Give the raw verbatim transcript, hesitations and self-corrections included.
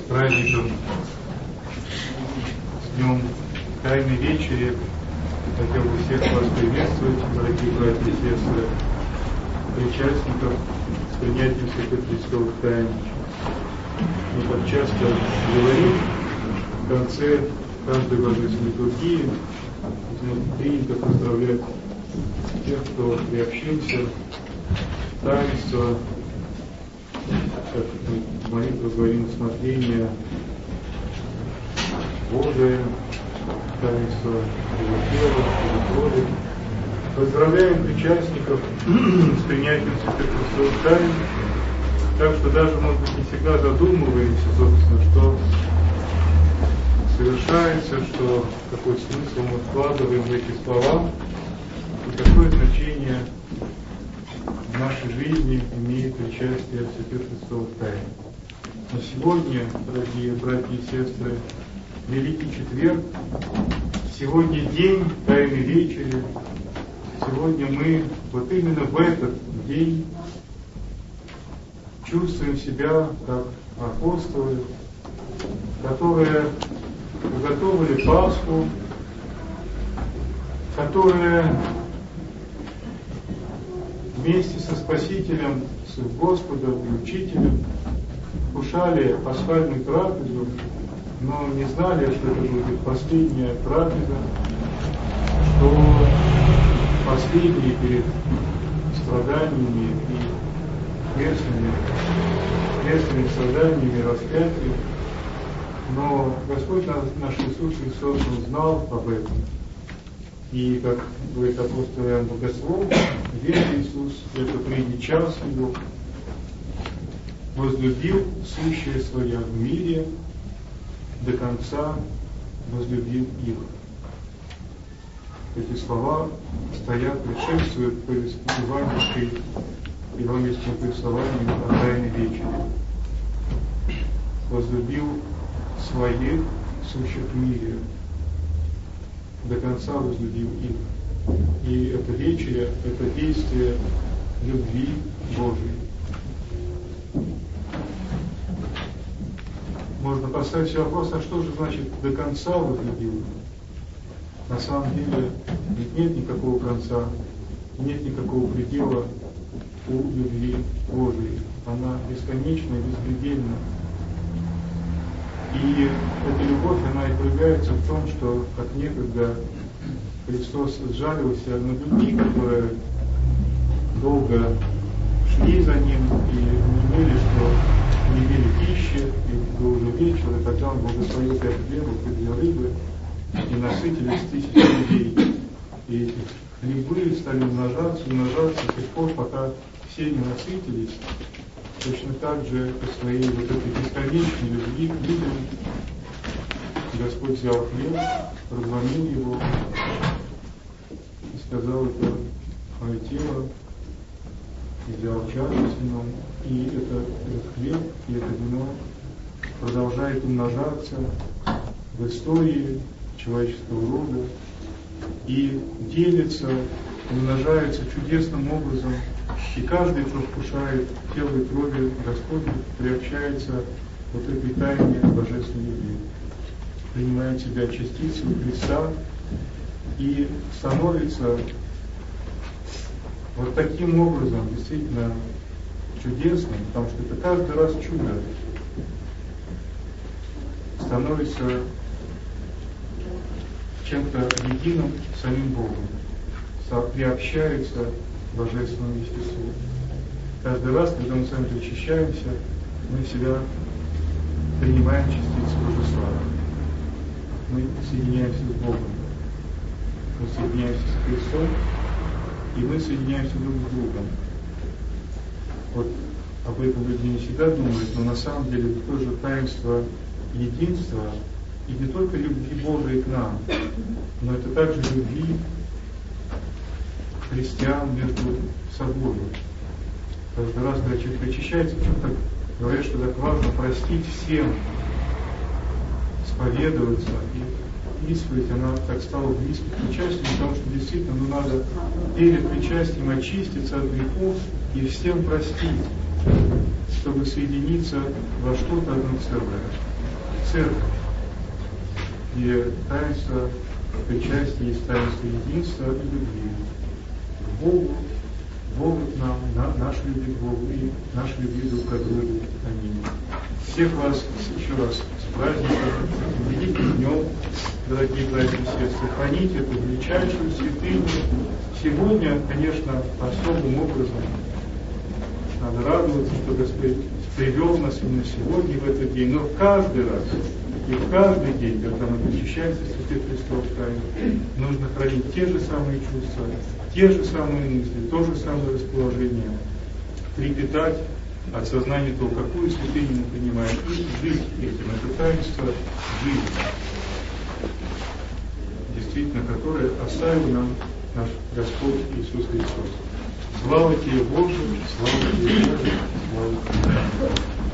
праздником, с днем Тайной Вечери. Хотел бы всех вас приветствовать, дорогие братья и сестры, причастников с принятием святых Христовых тайн. Мы так часто говорим в конце каждой божественной литургии, принято поздравлять тех, кто приобщился в таинство, как мы молитву говорим, смотрение Божие, таинство Его тела, Его крови. Поздравляем причастников с принятием святых Христовых тайн, так что даже, может быть, не всегда задумываемся, собственно, что совершается, что какой смысл мы вкладываем в эти слова и какое значение в нашей жизни имеет причастие в святых Христовых тайн. Но сегодня, дорогие братья и сестры, Великий Четверг, сегодня день Тайной Вечери. Сегодня мы вот именно в этот день чувствуем себя как апостолы, которые уготовили Пасху, которые вместе со Спасителем, с Господом и Учителем вкушали пасхальную трапезу, но не знали, что это будет последняя трапеза, что последние перед страданиями и крестными, крестными страданиями, распятием. Но Господь наш Иисус Христос знал об этом. И, как говорит апостол Иоанн Богослов, век Иисус, это прежний час Его, возлюбил сущее Свое в мире, до конца возлюбил их. Эти слова стоят, предшествуют евангельской, евангельским повествованием о Тайной Вечери. Возлюбил своих, сущих в мире, до конца возлюбил их. И эта вечеря, это действие любви Божией. Можно поставить себе вопрос, а что же значит до конца возлюбил? На самом деле ведь нет никакого конца, нет никакого предела у любви Божией. Она бесконечна и беспредельна. И эта любовь, она и проявляется в том, что как некогда Христос сжалился над людьми, которые долго шли за Ним и не имели, что не имели пищи, и был уже вечер, и тогда Он благословил пять хлебов и две рыбы, и насытились тысячи людей. И эти хлебы стали умножаться, умножаться до тех пор, пока все не насытились. Точно так же по своей вот этой бесконечной любви к людям Господь взял хлеб, разломил его и сказал: это мое тело, и взял чашу с вином, и это, этот хлеб, и это вино продолжает умножаться в истории человеческого рода и делится, умножается чудесным образом. И каждый, кто вкушает тело и крови Господня, приобщается вот этой тайне божественной любви, принимает себя частицей Христа и становится вот таким образом действительно чудесным, потому что это каждый раз чудо, становится чем-то единым с самим Богом, приобщается к божественному естеству. Каждый раз, когда мы с вами причащаемся, мы себя принимаем частицу Божества. Мы соединяемся с Богом, мы соединяемся с Христом, и мы соединяемся друг с другом. Вот об этом люди не всегда думают, но на самом деле это тоже таинство единства, и не только любви Божией к нам, но это также любви христиан между собой. Каждый раз, когда человек причащается, так говорят, что так важно простить всем, исповедоваться и исповедь, она так стала близкой к причастию, потому что действительно ну, надо перед причастием очиститься от грехов и всем простить, чтобы соединиться во что-то одно целое. церковь, где таинство причастия есть таинство единства и любви к Богу, Богу к нам, на, нашу любви к Богу и нашу любви друг к другу. Аминь. Всех вас еще раз с праздником, с великим днем, дорогие братья и сестры. Храните эту величайшую святыню. Сегодня, конечно, особым образом надо радоваться, что Господь привел нас именно сегодня, в этот день, но каждый раз и в каждый день, когда мы причащаемся святых Христов тайн, нужно хранить те же самые чувства, те же самые мысли, то же самое расположение, трепетать от сознания того, какую святыню мы принимаем, и жить этим. Это таинство жизни, действительно, которое оставил нам наш Господь Иисус Христос. Слава Тебе, Боже, слава Тебе, Боже, слава Тебе.